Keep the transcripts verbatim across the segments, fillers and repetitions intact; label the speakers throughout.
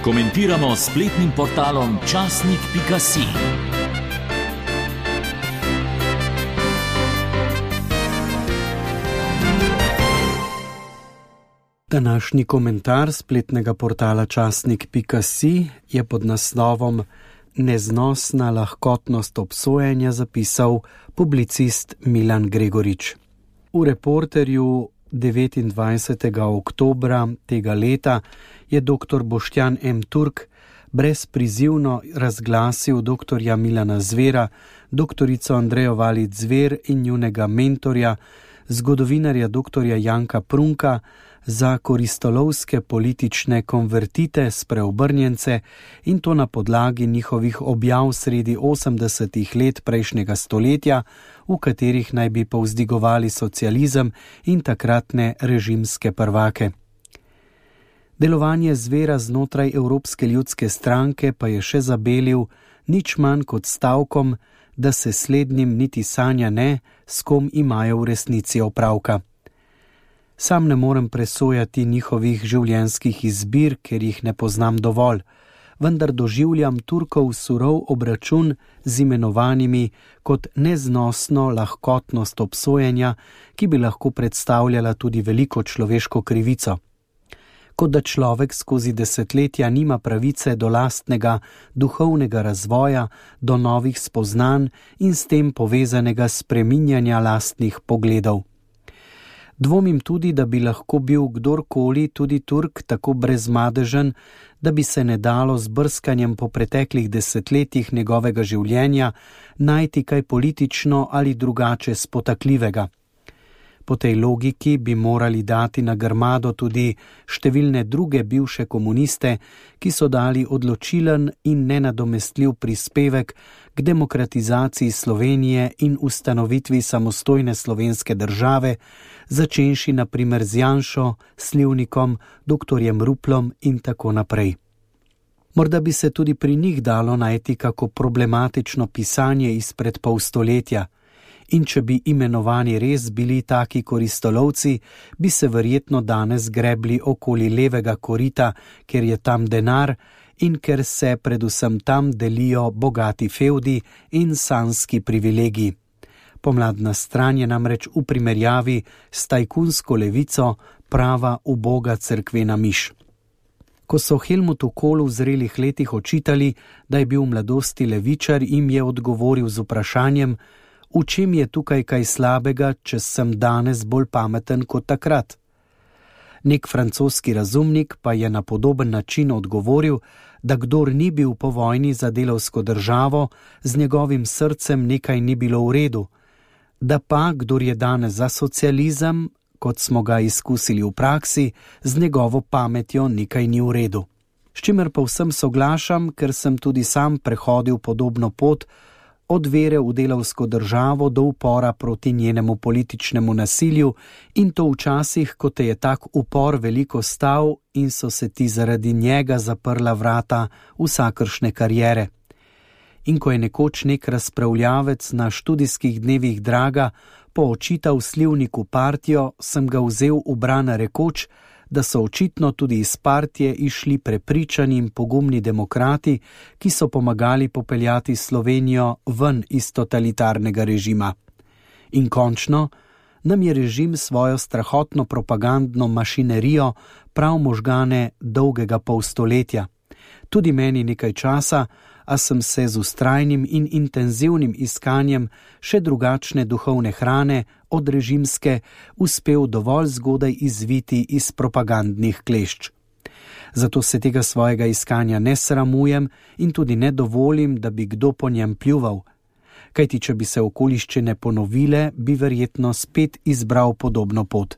Speaker 1: Komentiramo s spletnim portalom časnik pika si.
Speaker 2: Današnji komentar spletnega portala časnik pika si je pod naslovom Neznosna lahkotnost obsojenja zapisal publicist Milan Gregorič. V Reporterju devetindvajsetega oktobra tega leta je dr. Boštjan M. Turk brezprizivno razglasil doktorja Milana Zvera, doktorico Andrejo Valič Zver in njunega mentorja, zgodovinarja doktorja Janka Prunka, za koristolovske politične konvertite, spreobrnjence, in to na podlagi njihovih objav sredi osemdesetih let prejšnjega stoletja, v katerih naj bi povzdigovali socializem in takratne režimske prvake. Delovanje Zvera znotraj Evropske ljudske stranke pa je še zabelil nič manj kot stavkom, da se slednjim niti sanja ne, s kom imajo v resnici opravka. Sam ne morem presojati njihovih življenjskih izbir, ker jih ne poznam dovolj, vendar doživljam Turkov surov obračun z imenovanimi kot neznosno lahkotnost obsojenja, ki bi lahko predstavljala tudi veliko človeško krivico. Kot da človek skozi desetletja nima pravice do lastnega duhovnega razvoja, do novih spoznanj in s tem povezanega spreminjanja lastnih pogledov. Dvomim tudi, da bi lahko bil kdorkoli, tudi Turk, tako brezmadežen, da bi se ne dalo z brskanjem po preteklih desetletjih njegovega življenja najti kaj politično ali drugače spotakljivega. Po tej logiki bi morali dati na grmado tudi številne druge bivše komuniste, ki so dali odločilen in nenadomestljiv prispevek k demokratizaciji Slovenije in ustanovitvi samostojne slovenske države, začenši na primer z Janšo, Slivnikom, doktorjem Ruplom in tako naprej. Morda bi se tudi pri njih dalo najti kako problematično pisanje izpred pol stoletja, in če bi imenovani res bili taki koristolovci, bi se verjetno danes grebli okoli levega korita, ker je tam denar in ker se predvsem tam delijo bogati fevdi in sanski privilegiji. Pomladna stran je namreč v primerjavi s tajkunsko levico prava uboga cerkvena miš. Ko so Helmutu Kohlu v zrelih letih očitali, da je bil v mladosti levičar, jim je odgovoril z vprašanjem, v čem je tukaj kaj slabega, če sem danes bolj pameten kot takrat? Nek francoski razumnik pa je na podoben način odgovoril, da kdor ni bil po vojni za delavsko državo, z njegovim srcem nekaj ni bilo v redu, da pa, kdor je danes za socializem, kot smo ga izkusili v praksi, z njegovo pametjo nekaj ni v redu. S čimer povsem soglašam, ker sem tudi sam prehodil podobno pot, od vere v delavsko državo do upora proti njenemu političnemu nasilju, in to včasih, ko te je tak upor veliko stal in so se ti zaradi njega zaprla vrata vsakršne kariere. In ko je nekoč nek razpravljavec na študijskih dnevih Draga poočital Slivniku partijo, sem ga vzel v bran rekoč, da so očitno tudi iz partije išli prepričani in pogumni demokrati, ki so pomagali popeljati Slovenijo ven iz totalitarnega režima. In končno, nam je režim svojo strahotno propagandno mašinerijo prav možgane dolgega pol stoletja. Tudi meni nekaj časa, a sem se z vztrajnim in intenzivnim iskanjem še drugačne duhovne hrane od režimske uspel dovolj zgodaj izviti iz propagandnih klešč. Zato se tega svojega iskanja ne sramujem in tudi ne dovolim, da bi kdo po njem pljuval. Kajti, če bi se okoliščine ponovile, bi verjetno spet izbral podobno pot.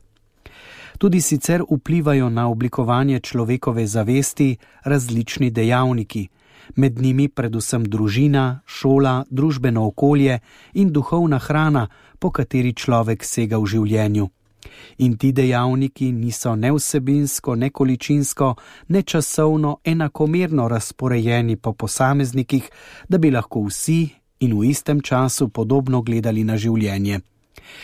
Speaker 2: Tudi sicer vplivajo na oblikovanje človekove zavesti različni dejavniki, med njimi predvsem družina, šola, družbeno okolje in duhovna hrana, po kateri človek sega v življenju. In ti dejavniki niso ne vsebinsko, ne količinsko, ne časovno enakomerno razporejeni po posameznikih, da bi lahko vsi in v istem času podobno gledali na življenje.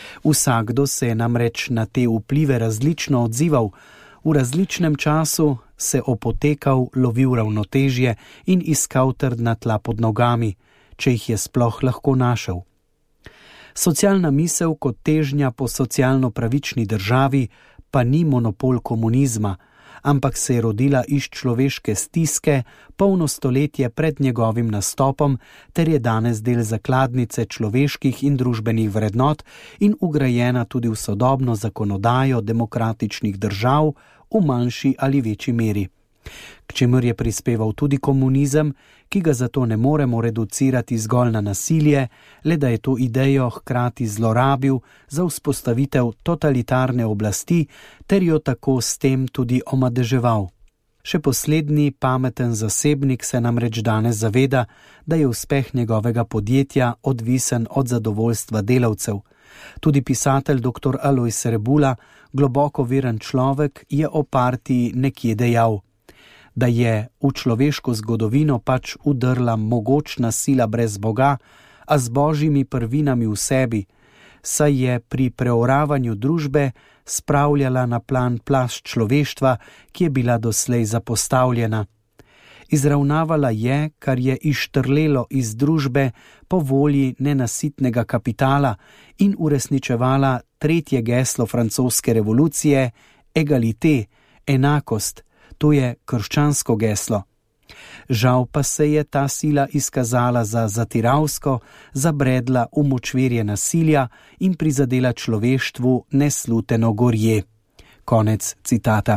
Speaker 2: Vsakdo se je namreč na te vplive različno odzival, v različnem času se opotekal, lovil ravnotežje in iskal trdna tla pod nogami, če jih je sploh lahko našel. Socialna misel kot težnja po socialno pravični državi pa ni monopol komunizma, ampak se je rodila iz človeške stiske polno stoletje pred njegovim nastopom ter je danes del zakladnice človeških in družbenih vrednot in ugrajena tudi v sodobno zakonodajo demokratičnih držav v manjši ali večji meri. K čemur je prispeval tudi komunizem, ki ga zato ne moremo reducirati zgolj na nasilje, le da je to idejo hkrati zlorabil za vzpostavitev totalitarne oblasti ter jo tako s tem tudi omadeževal. Še poslednji pameten zasebnik se namreč danes zaveda, da je uspeh njegovega podjetja odvisen od zadovoljstva delavcev. Tudi pisatelj doktor Alojz Rebula, globoko veren človek, je o partiji nekje dejal, da je v človeško zgodovino pač udrla mogočna sila brez Boga, a z božjimi prvinami v sebi, saj je pri preoravanju družbe spravljala na plan plast človeštva, ki je bila doslej zapostavljena. Izravnavala je, kar je izštrlelo iz družbe po volji nenasitnega kapitala in uresničevala tretje geslo francoske revolucije, egalité, enakost, to je krščansko geslo. Žal pa se je ta sila izkazala za zatiralsko, zabredla v močvirje nasilja in prizadela človeštvu nesluteno gorje. Konec citata.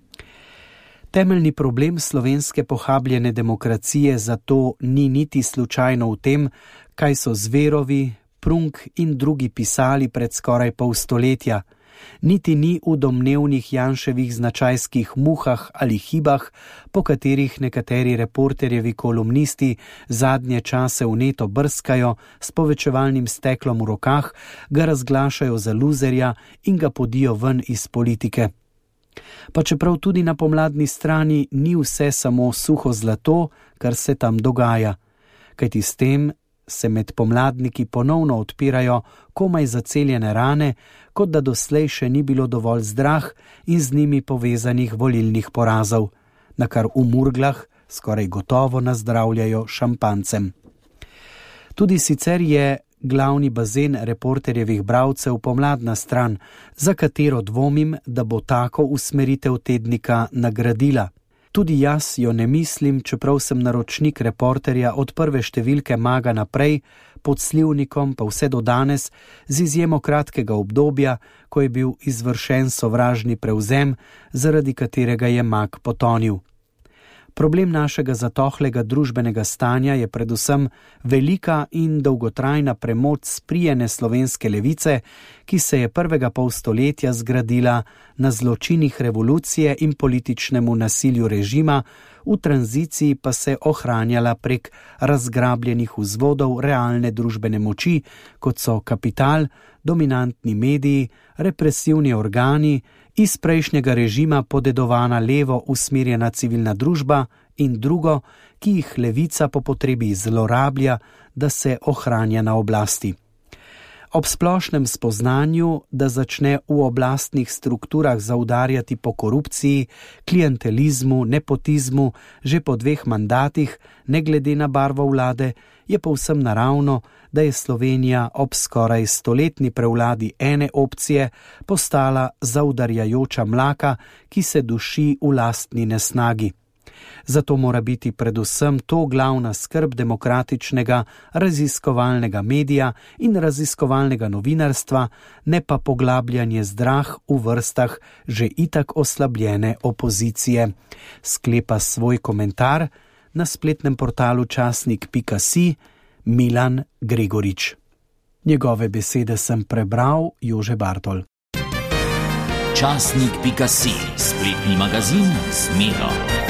Speaker 2: Temeljni problem slovenske pohabljene demokracije zato ni niti slučajno v tem, kaj so Zverovi, Prunk in drugi pisali pred skoraj pol stoletja, niti ni v domnevnih Janševih značajskih muhah ali hibah, po katerih nekateri reporterjevi kolumnisti zadnje čase vneto brskajo s povečevalnim steklom v rokah, ga razglašajo za luzerja in ga podijo ven iz politike. Pa čeprav tudi na pomladni strani ni vse samo suho zlato, kar se tam dogaja, kajti s tem se med pomladniki ponovno odpirajo komaj zaceljene rane, kot da doslej še ni bilo dovolj zdrah in z njimi povezanih volilnih porazov, na kar v Murglah skoraj gotovo nazdravljajo šampancem. Tudi sicer je glavni bazen reporterjevih bralcev pomladna stran, za katero dvomim, da bo tako usmeritev tednika nagradila. Tudi jaz jo ne mislim, čeprav sem naročnik reporterja od prve številke Maga naprej, pod Slivnikom pa vse do danes, z izjemo kratkega obdobja, ko je bil izvršen sovražni prevzem, zaradi katerega je Mag potonil. Problem našega zatohlega družbenega stanja je predvsem velika in dolgotrajna premoč sprijene slovenske levice, ki se je prvega pol stoletja zgradila na zločinih revolucije in političnemu nasilju režima, v tranziciji pa se ohranjala prek razgrabljenih vzvodov realne družbene moči, kot so kapital, dominantni mediji, represivni organi, iz prejšnjega režima podedovana levo usmerjena civilna družba in drugo, ki jih levica po potrebi zlorablja, da se ohranja na oblasti. Ob splošnem spoznanju, da začne v oblastnih strukturah zaudarjati po korupciji, klientelizmu, nepotizmu že po dveh mandatih, ne glede na barvo vlade, je povsem naravno, da je Slovenija ob skoraj stoletni prevladi ene opcije postala zaudarjajoča mlaka, ki se duši v lastni nesnagi. Zato mora biti predvsem to glavna skrb demokratičnega raziskovalnega medija in raziskovalnega novinarstva, ne pa poglabljanje zdrah v vrstah že itak oslabljene opozicije. Sklepa svoj komentar na spletnem portalu časnik pika si Milan Gregorič. Njegove besede sem prebral Jože Bartol.
Speaker 1: Časnik pika si, spletni magazin z Miro.